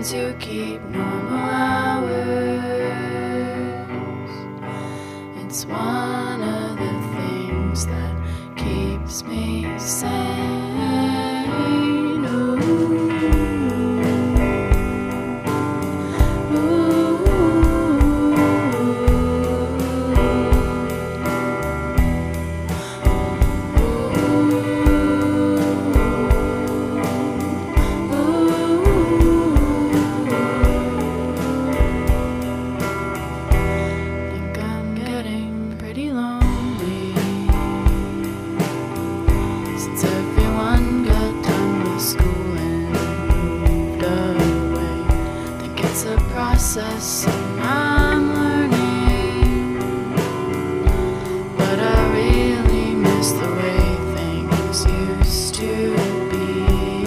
to keep normal hours. It's one of the things that keeps me sane. I'm learning, but I really miss the way things used to be.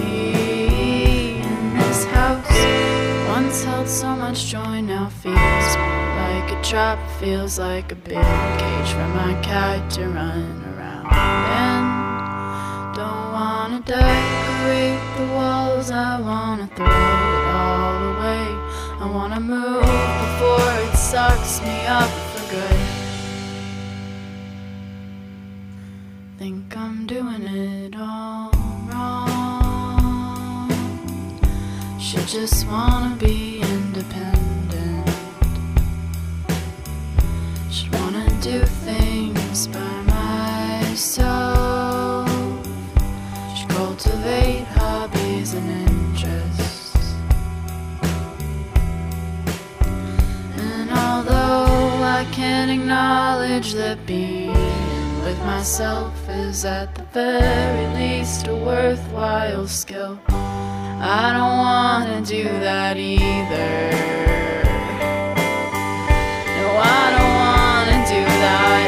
In this house, once held so much joy, now feels like a trap, feels like a big cage for my cat to run around in. Don't wanna decorate the walls, I wanna throw it all away. I wanna move before it sucks me up for good. Think I'm doing it all wrong. Should just wanna be independent. Should wanna do things by myself. Should cultivate hobbies and interests. I can't acknowledge that being with myself is at the very least a worthwhile skill. I don't wanna do that either. No, I don't wanna do that.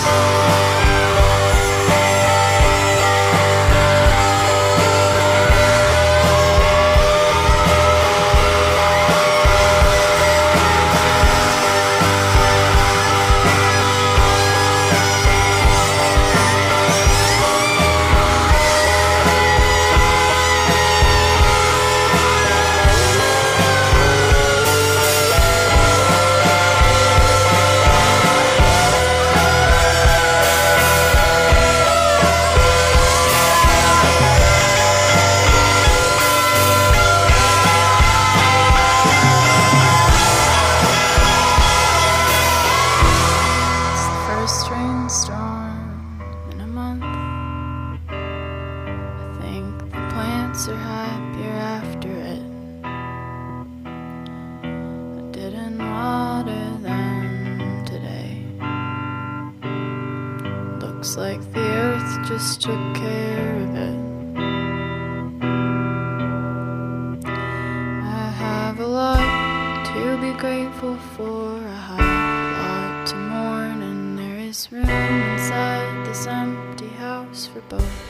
Are happier after it. I didn't water them today. Looks like the earth just took care of it. I have a lot to be grateful for, I have a lot to mourn, and there is room inside this empty house for both.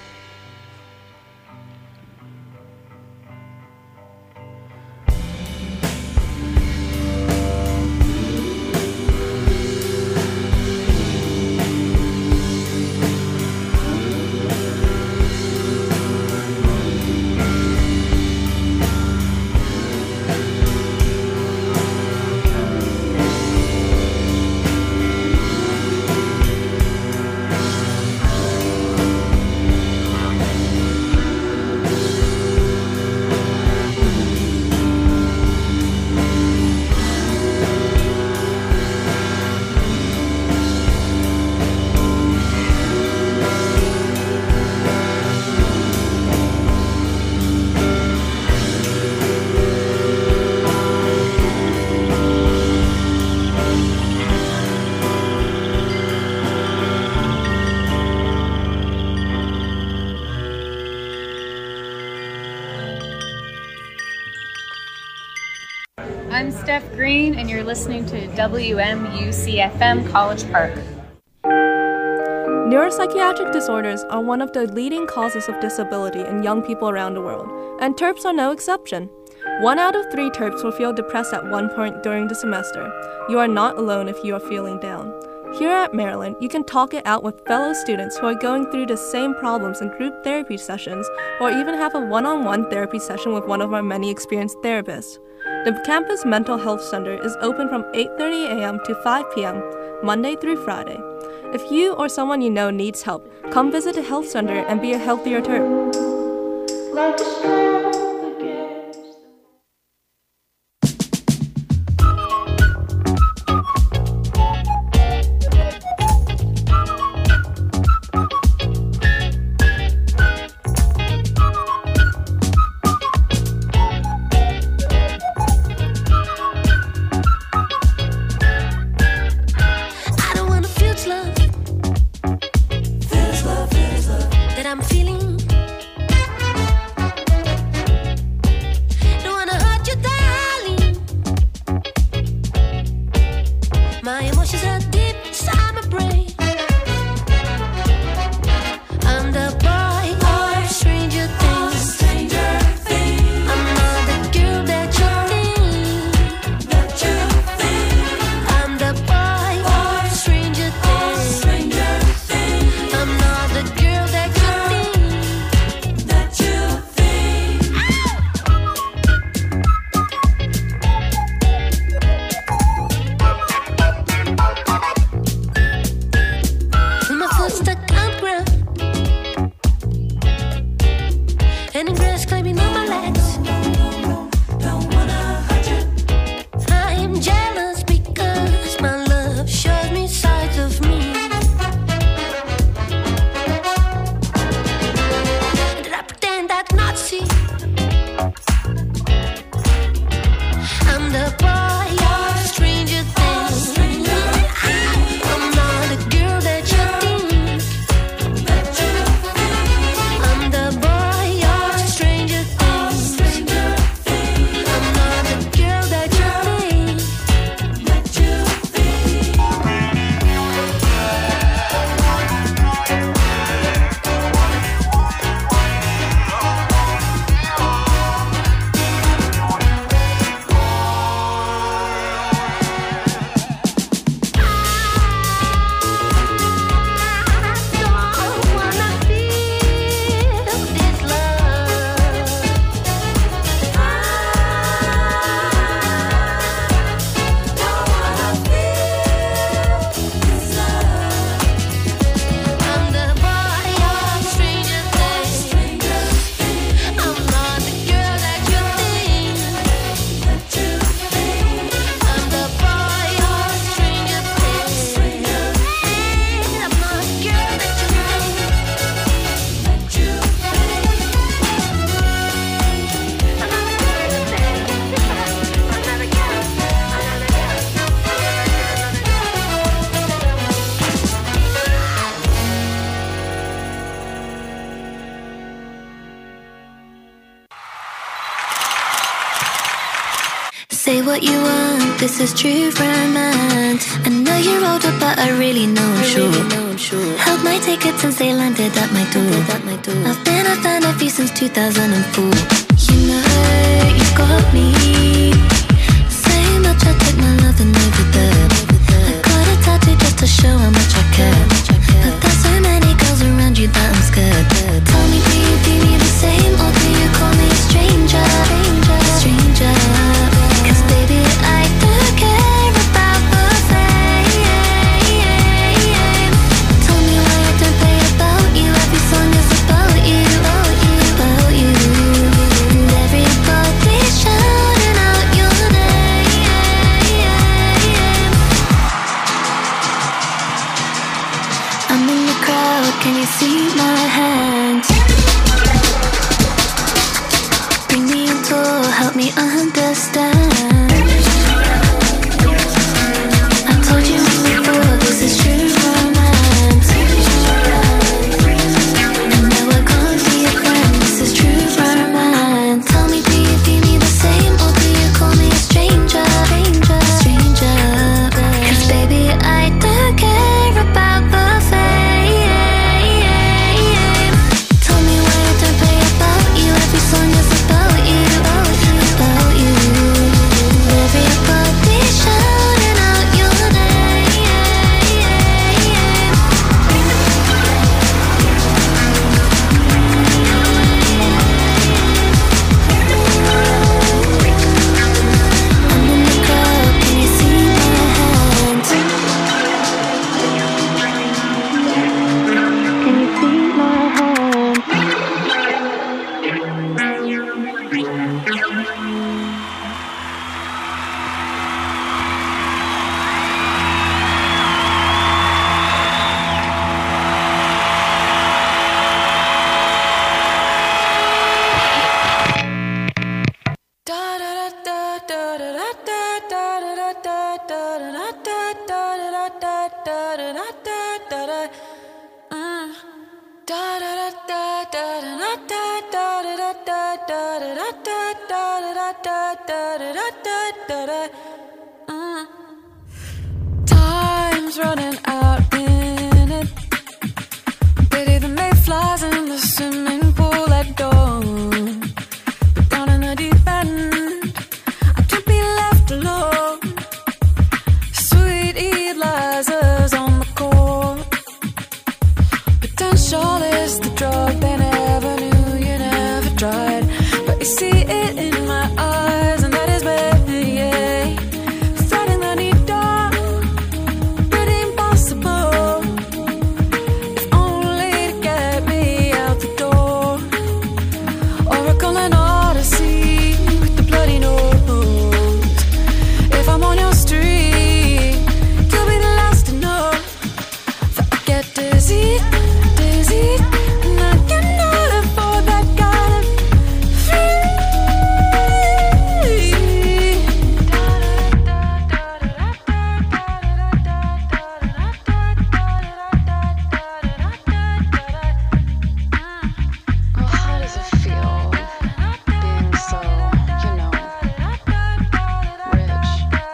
I'm Steph Green, and you're listening to WMUC-FM College Park. Neuropsychiatric disorders are one of the leading causes of disability in young people around the world, and TERPs are no exception. 1 out of 3 TERPs will feel depressed at one point during the semester. You are not alone if you are feeling down. Here at Maryland, you can talk it out with fellow students who are going through the same problems in group therapy sessions, or even have a one-on-one therapy session with one of our many experienced therapists. The campus mental health center is open from 8:30 a.m. to 5 p.m., Monday through Friday. If you or someone you know needs help, come visit the health center and be a healthier Terp. Like a strength against I don't wanna feel love. Feels love that I'm feeling. Don't wanna hurt you, darling. My emotions are deep inside my brain. I'm the boy of stranger things. I'm not the girl that you think. I'm the boy of stranger things. I'm not the girl that you With my foot stuck on the ground and the grass climbing on my legs. I am jealous because my love shows me sides of me that I pretend I do not see. I'm the boy of stranger things. I'm not the girl that you think. I'm the boy of stranger things. I'm not the girl that you think. I don't wanna feel this love. I'm the boy of stranger things. I'm not the girl that you think. I'm the boy of stranger things. I'm not the girl that you think. Say what you want, this is true romance. I know you're older, but I really know I'm sure. Held my tickets since they landed at my door. I've been a fan of you since 2004. You know you got me. Say much, I take my love and over there. I got a tattoo just to show how much I care. But there's so many girls around you that I'm scared. Tell me, do you do me the same, or do you call me a stranger? Stranger. 'Cause baby, I do care about the fame. Tell me why I don't play about you. Every song is about you, about you. And everybody's shouting out Time's running out in it. Pity the mayflies in the swimming pool at dawn. But down in the deep end, I can't be left alone. Sweet Eliza's on the court. Potential is the drug they never knew you never tried. But you see it in my eyes, and that is me. Threading the needle, pretty impossible. If only to get me out the door. Oracle and Odyssey with the bloody nose. If I'm on your street, you'll be the last to know that I get dizzy, dizzy, and I cannot afford that kind of feeling. Well, how does it feel being so, rich?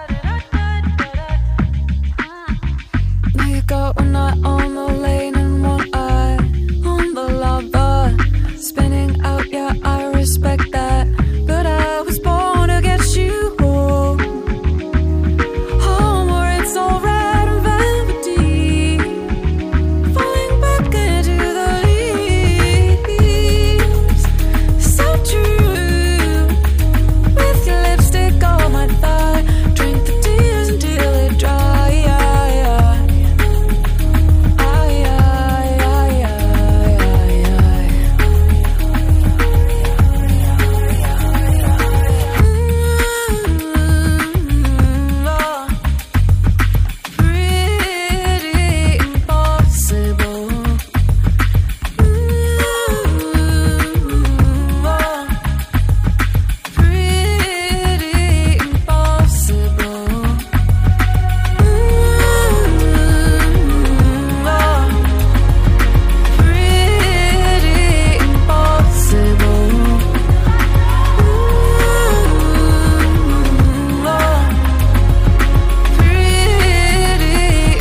Now you got one eye on the lane and one eye on the lava. Spinning out, yeah, I respect that. But I was born to get you home. Home where it's all red and velvety. Falling back into the leaves. So true. With your lipstick on my thigh. Drink the tears until it dry. Pretty impossible. Pretty impossible. Pretty impossible. Pretty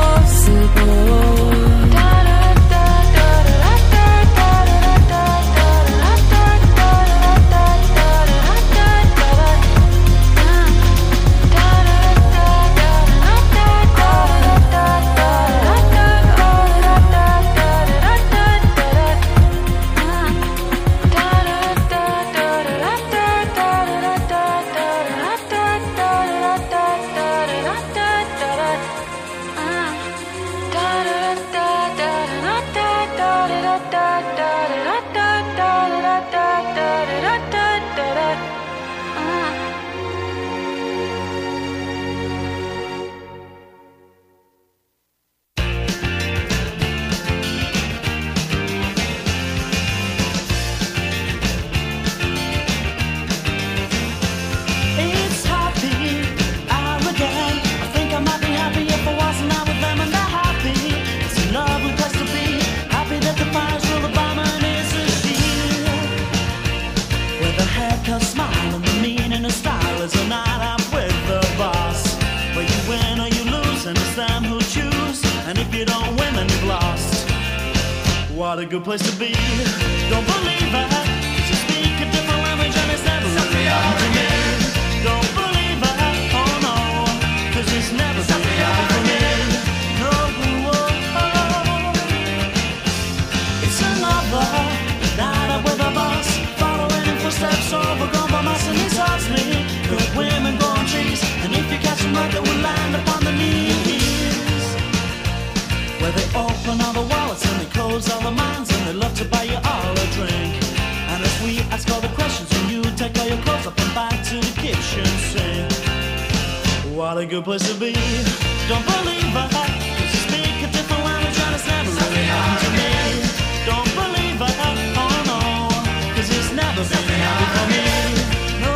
It's happy hour again. I think I might be happy if I wasn't out with them and they're happy. It's a lovely place to be. Happy that the fire's real, the barman is a shield. With a haircut, smile, and the meaning of style is a night out with the boss. Where you win or you lose, and it's them who choose. And if you don't win, then you've lost. What a good place to be. Don't believe it, 'cause you speak a different language and it's never really happened to me. Don't believe it, oh no, 'cause it's never been happened for me. No, it's another night out with a boss, following in footsteps, overgrown by mice, and he tells me good women grow on trees, and if you catch them right, they will land upon the knees. Where they open all the wallets and they close all the minds, and they love to buy you all a drink. And as we ask all the questions, and you take all your clothes up and back to the kitchen sink. What a good place to be. Don't believe it, 'cause you speak a different language and it's never really happened to me. Don't believe it, oh no, 'cause it's never been happened for me. No,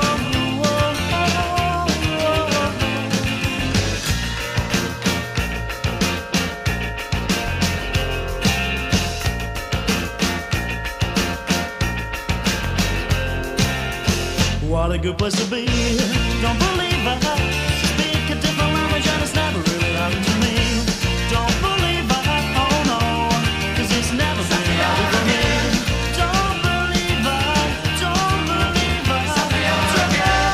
what a good place to be. Don't believe I speak a different language and it's never really happened to me. Don't believe I, oh no, 'cause it's never been happened for me. Don't believe I, don't believe I, don't believe I.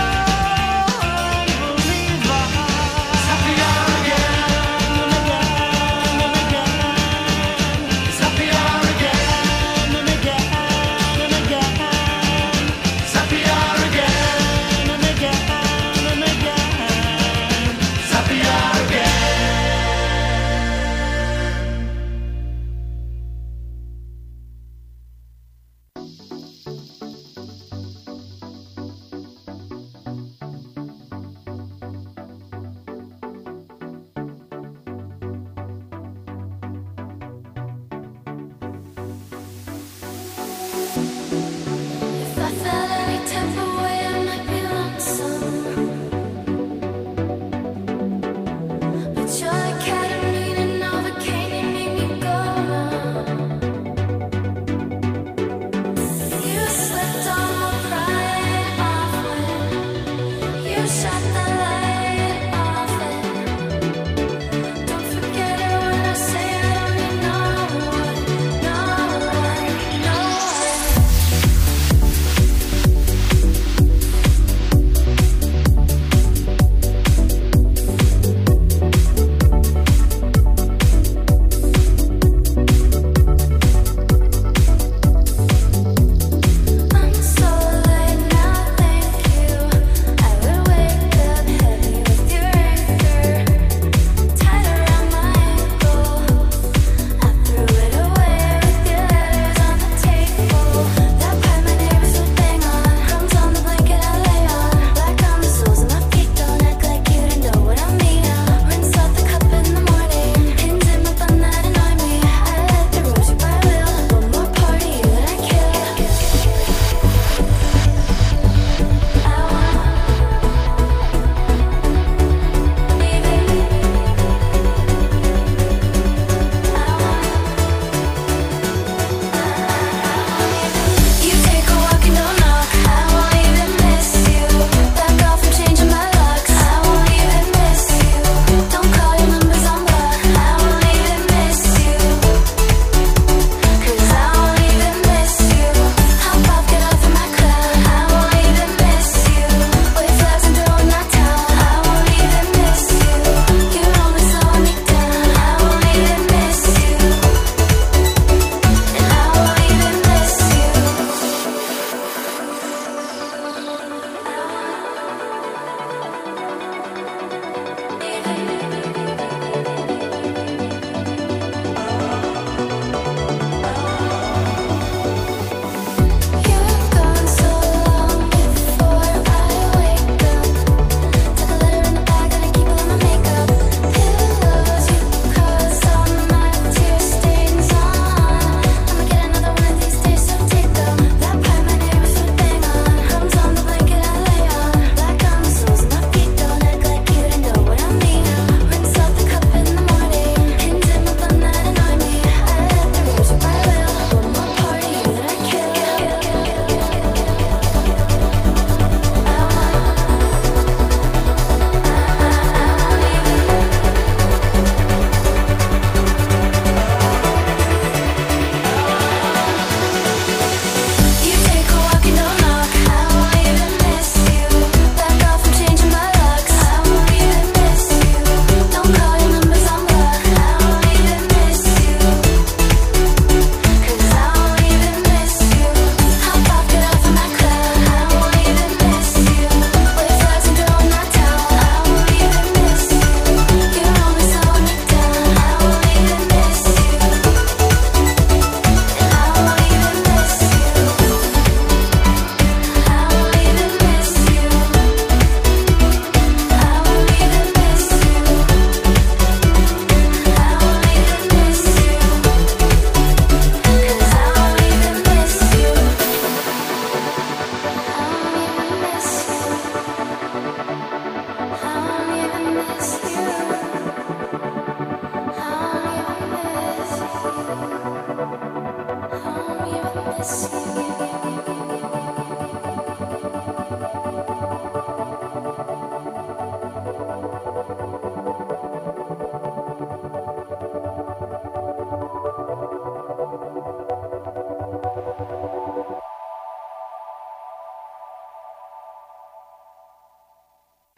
If I felt any type of way, I might be lonesome. But you're the ketamine and Novocaine, you make me go numb. You slipped all my pride off when you shut the light off it. Don't forget it when I say I don't need no one, no one, no one.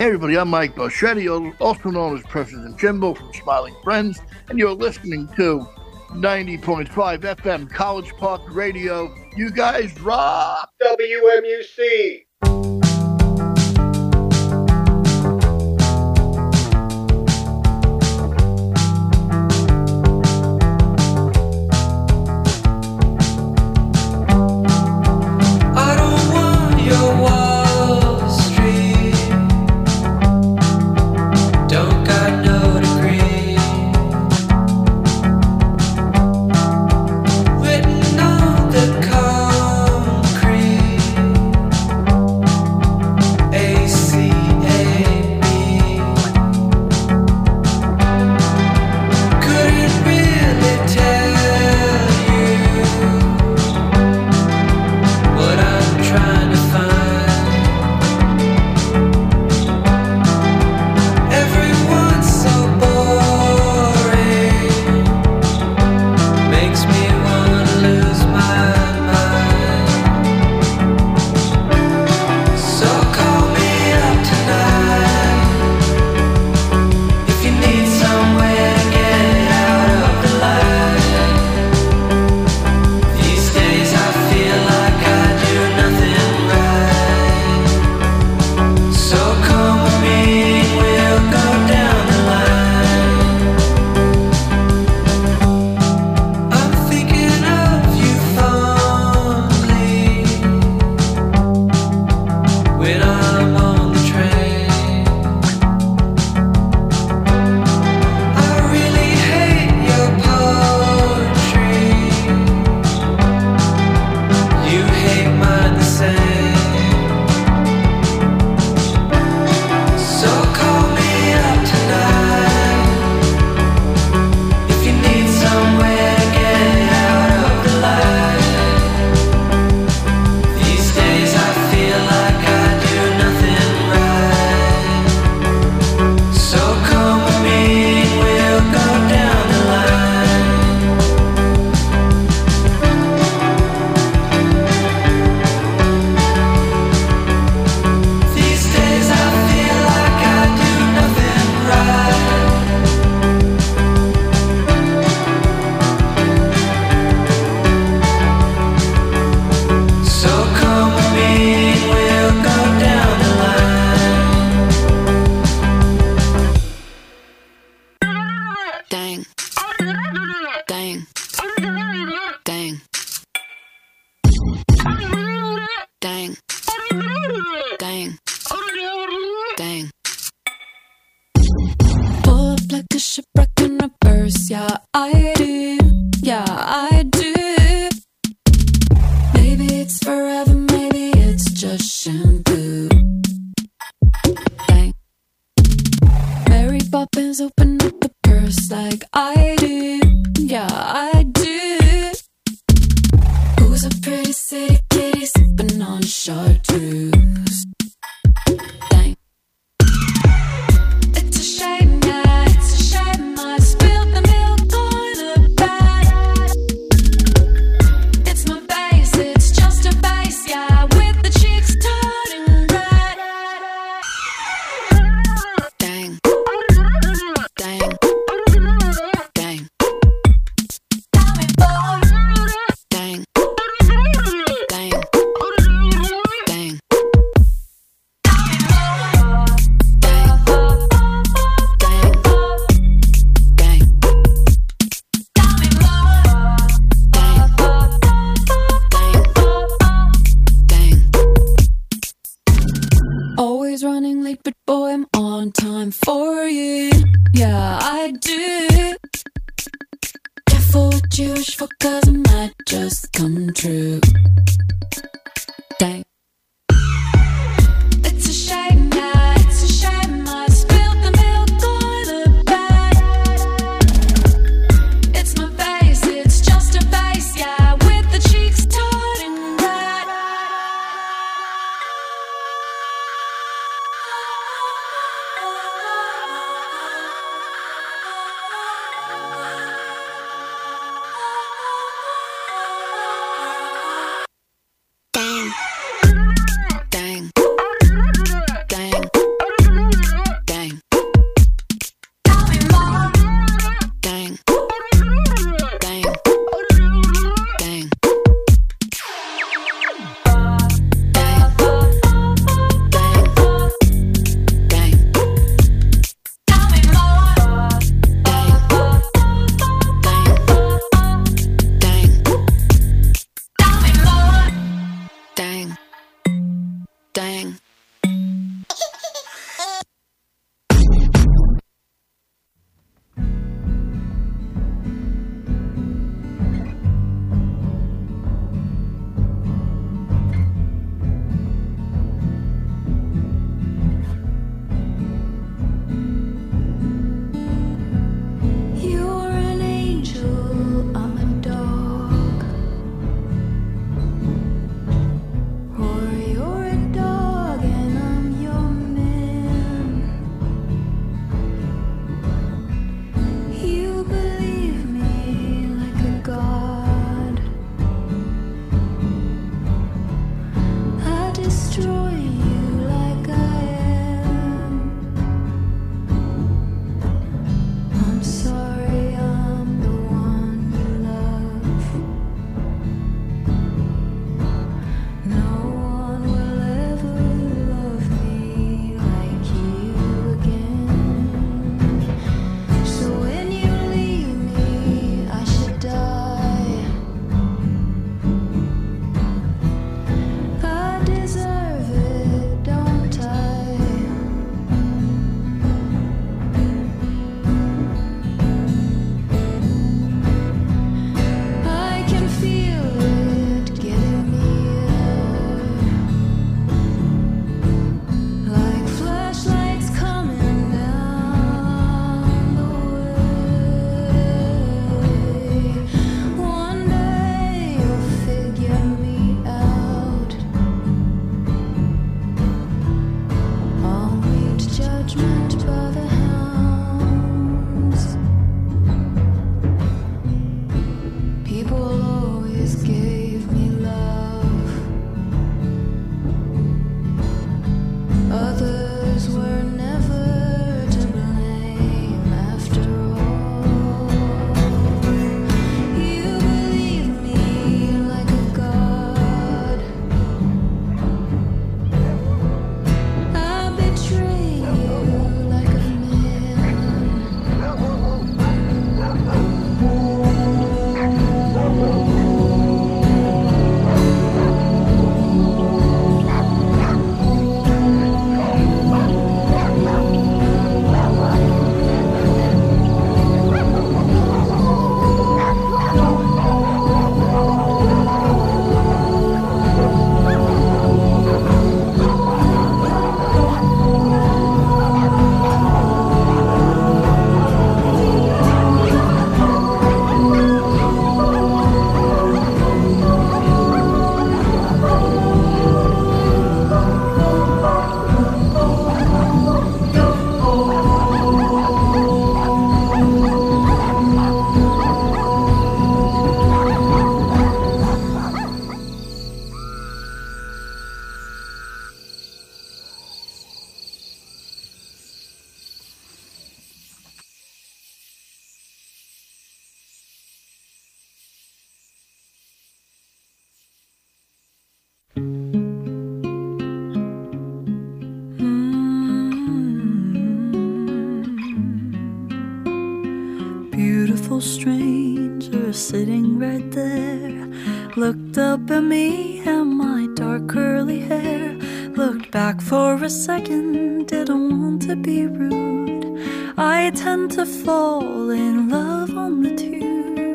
Hey everybody, I'm Mike Boschetti, also known as President Jimbo from Smiling Friends, and you're listening to 90.5 FM College Park Radio. You guys rock! WMUC! I don't want your Wall Street. Don't got no degree. Written on the concrete. ACAB. Couldn't really tell you what I'm trying to find. Everyone's so boring, makes me wanna lose my mind. So call me up tonight if you need somewhere to get out of the light. These days I feel like I do nothing right. So come with me, we'll go down the line. I'm thinking of you fondly when I'm on the train. I really hate your poetry. You hate mine the same. So call me up tonight if you need somewhere to get out of the light. These days I feel like I do nothing right. So come with me, we'll go down the line. These days I feel like I do nothing right. So come with me, we'll go down the line. Dang. Dang. Dang. Dang. Dang. Dang. Pull up like a shipwreck in reverse, yeah, I do. Yeah, I do. Maybe it's forever, maybe it's just shampoo. Dang. Mary Poppins open up the purse like I do. Yeah, I do. Who's a pretty city kitty sipping on chartreuse? Dang. It's a shame, yeah, it's a shame I spilled the milk on the bed. It's my face, it's just a face, yeah, with the cheeks turning red. Dang. Dang. Dang. Dang. Dang. Dang. Always running late, but boy, I'm on time for you. Yeah, I do. Careful what you wish for, 'cause it might just come true. Dang. It's a shame, yeah, it's a shame I spilled the milk on the bed. It's my face, it's just a face, yeah, with the cheeks turning red. Dang. Dang. Beautiful stranger sitting right there, looked up at me and my dark curly hair, looked back for a second, didn't want to be rude. I tend to fall in love on the tube.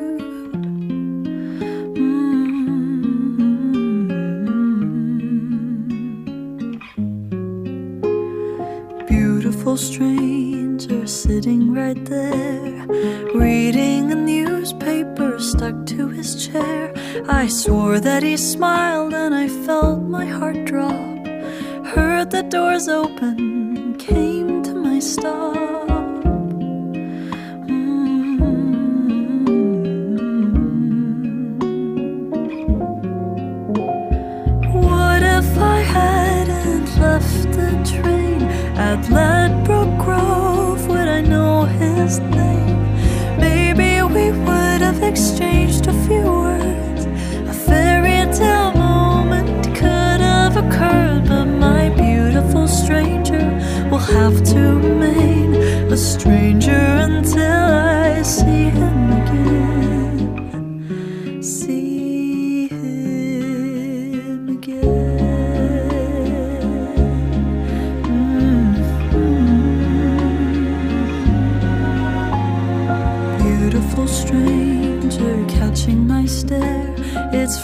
Beautiful stranger sitting right there, reading a newspaper stuck to his chair. I swore that he smiled and I felt my heart drop. Heard the doors open, came to my stop. What if I hadn't left the train at Ledbroke Grove? Would I know his name? Maybe we would have exchanged a few words. A fairy tale moment could have occurred, but my beautiful stranger will have to remain a stranger until I see him again. See him again.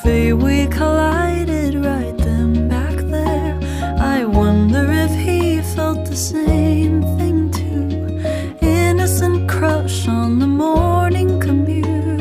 fate we collided right then back there. I wonder if he felt the same thing too. Innocent crush on the morning commute.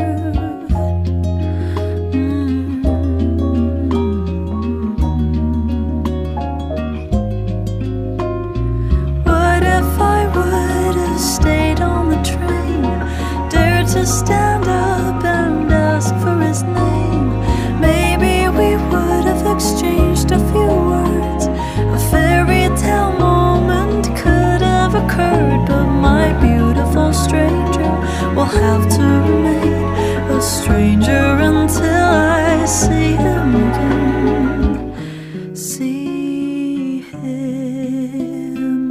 What if I would have stayed on the train, dared to stand up and ask for his name? Maybe we would have exchanged a few words. A fairy tale moment could have occurred, but my beautiful stranger will have to remain a stranger until I see him again. See him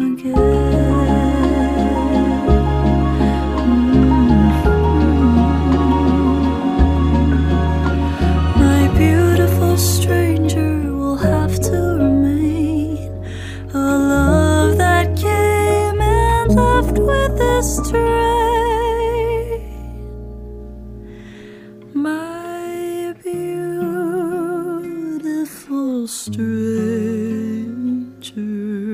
again. My beautiful stranger will have to remain a love that came and left with this train. My beautiful stranger.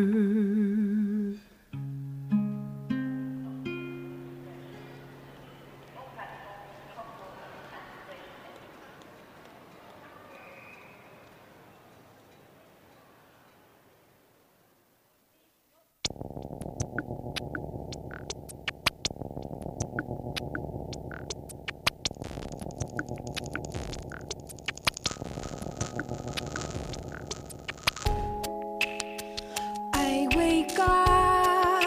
I wake up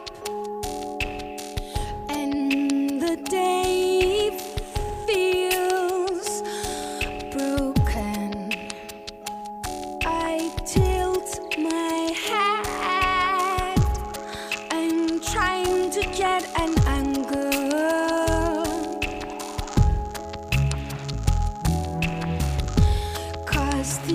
and the day feels broken. I tilt my head. I'm trying to get an angle, 'cause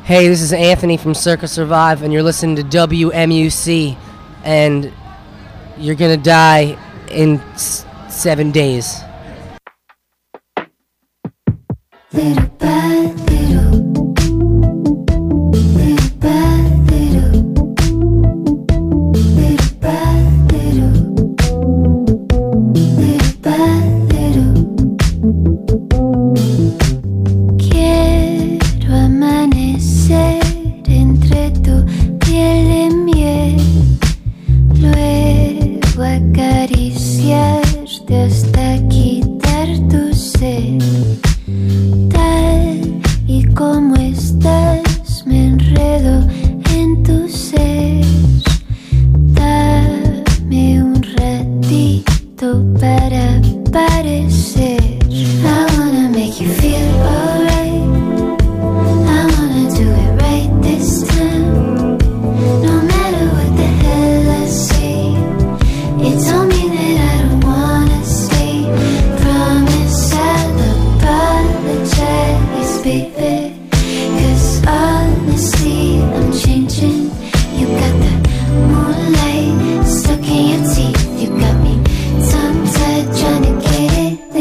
Hey, this is Anthony from Circa Survive, and you're listening to WMUC, and you're gonna die in 7 days. Little by little, little by little, little by little, little by little. Quiero amanecer entre tu piel y miel, luego acariciarte hasta quitar tu sed. Tal y como estás, me enredo en tu ser. Dame un ratito para aparecer. I wanna make you feel alright. I wanna do it right this time. No matter what the hell I say, it don't mean that I don't wanna stay. Promise I'll apologize, baby. 'Cause honestly, I'm changing. You got the moonlight stuck in your teeth. You got me tongue-tied, trying to get it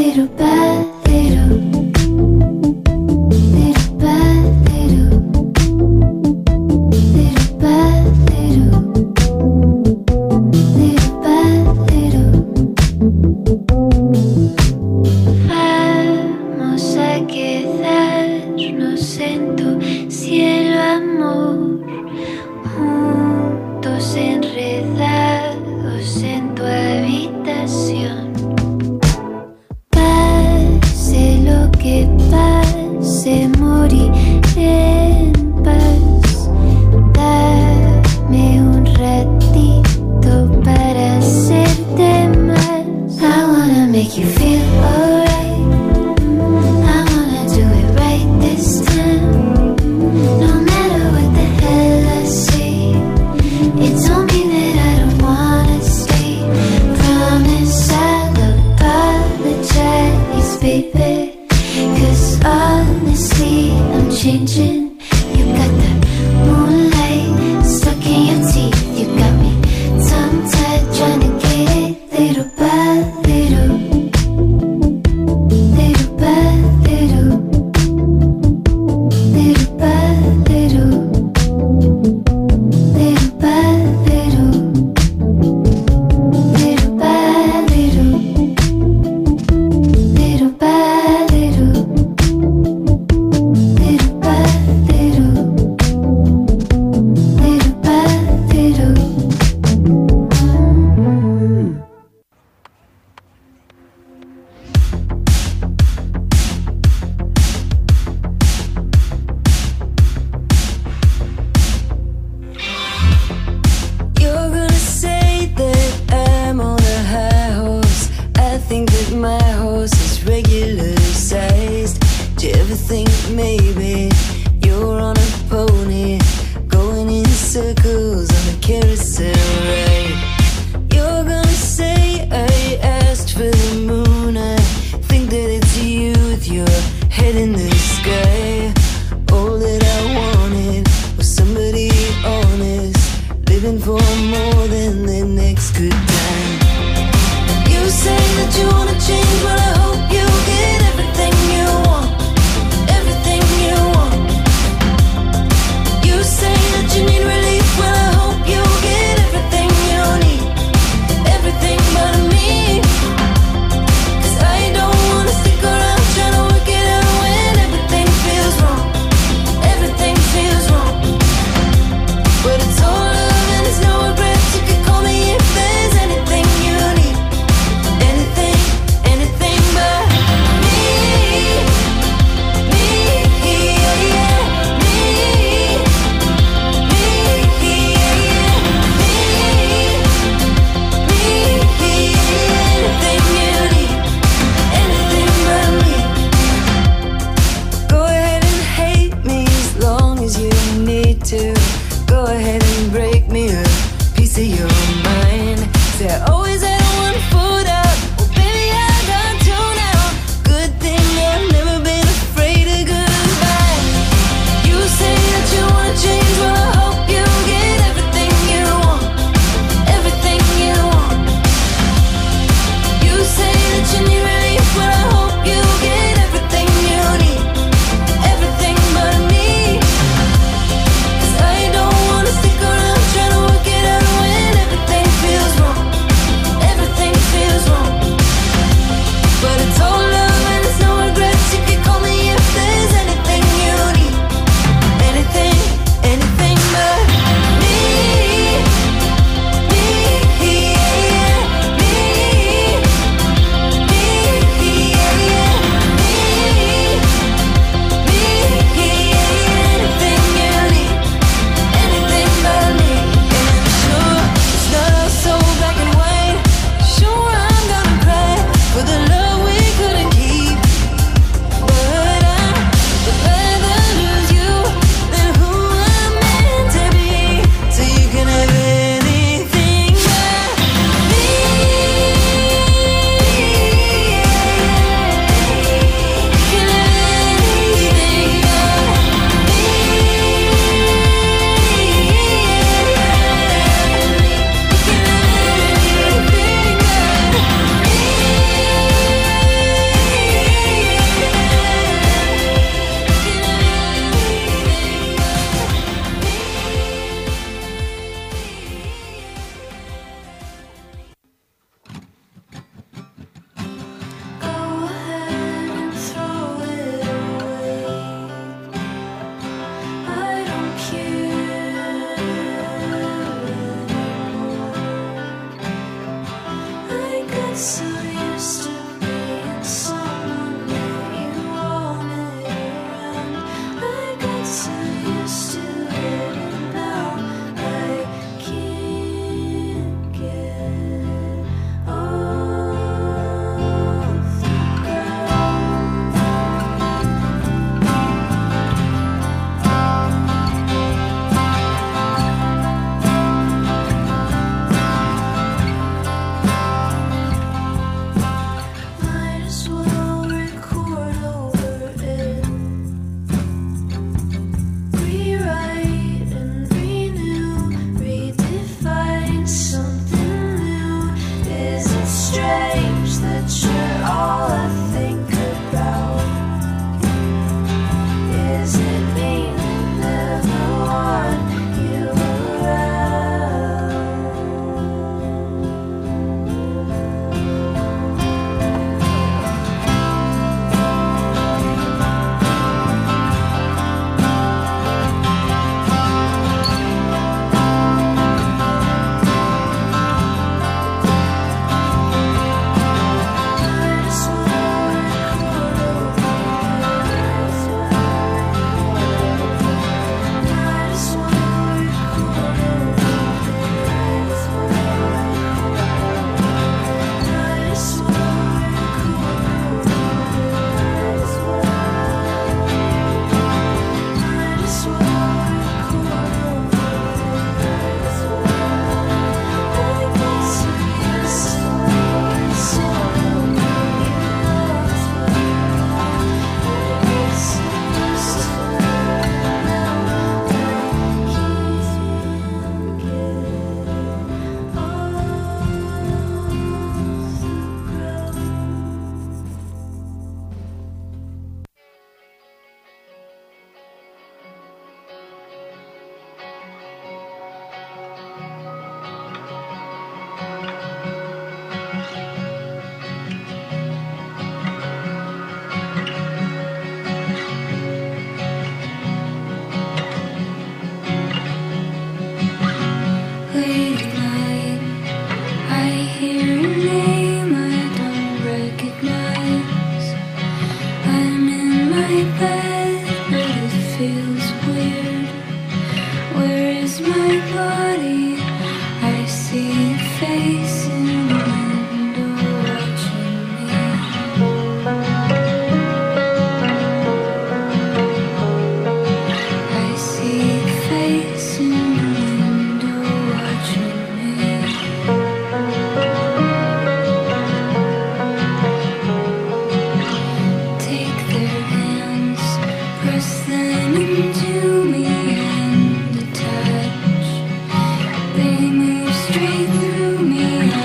They move straight through me.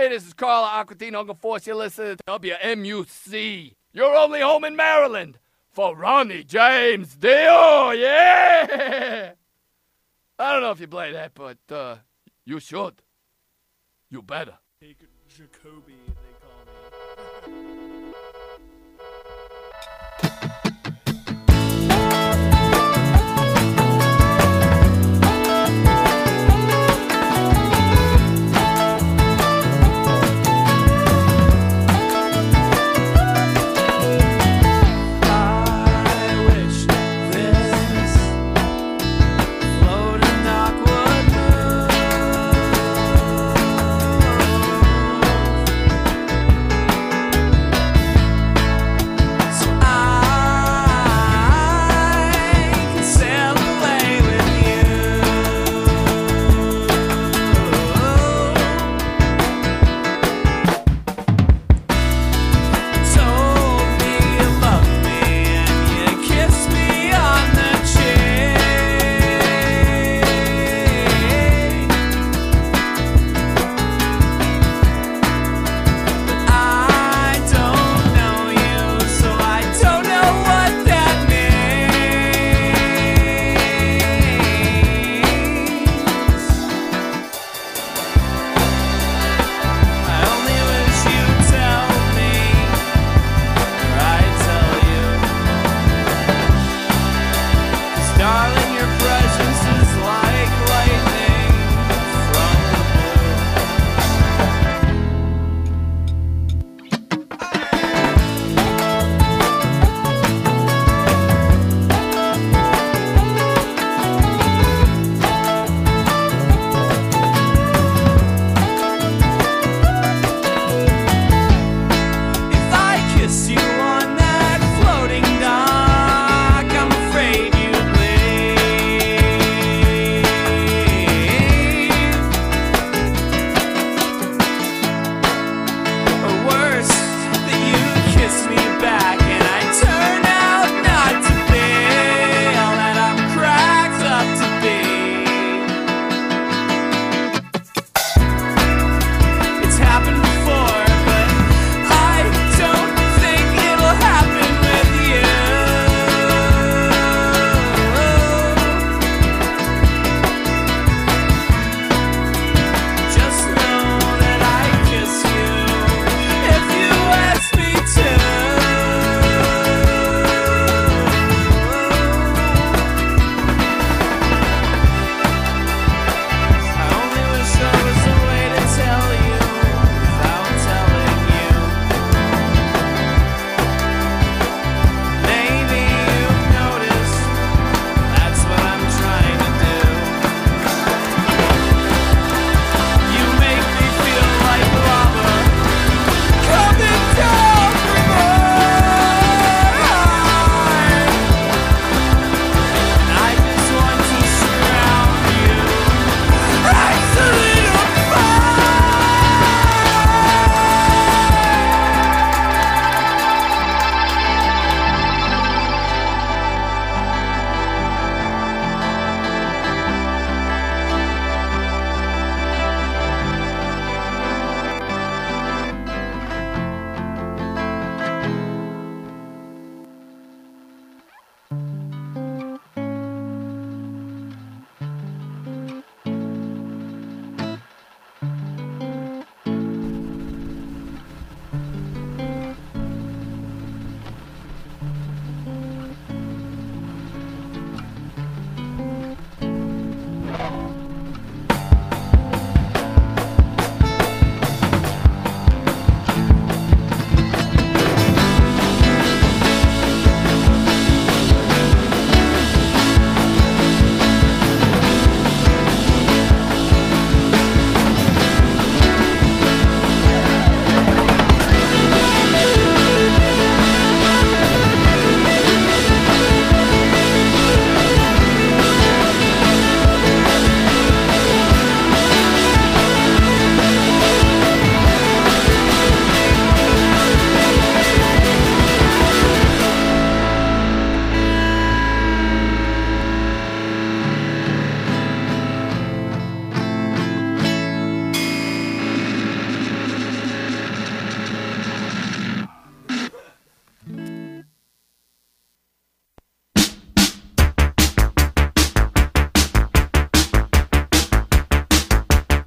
Hey, this is Carl Aquatine, Uncle Force. You're listening to WMUC. You're only home in Maryland for Ronnie James Dio. Yeah! I don't know if you play that, but you should. You better. Take Jacoby.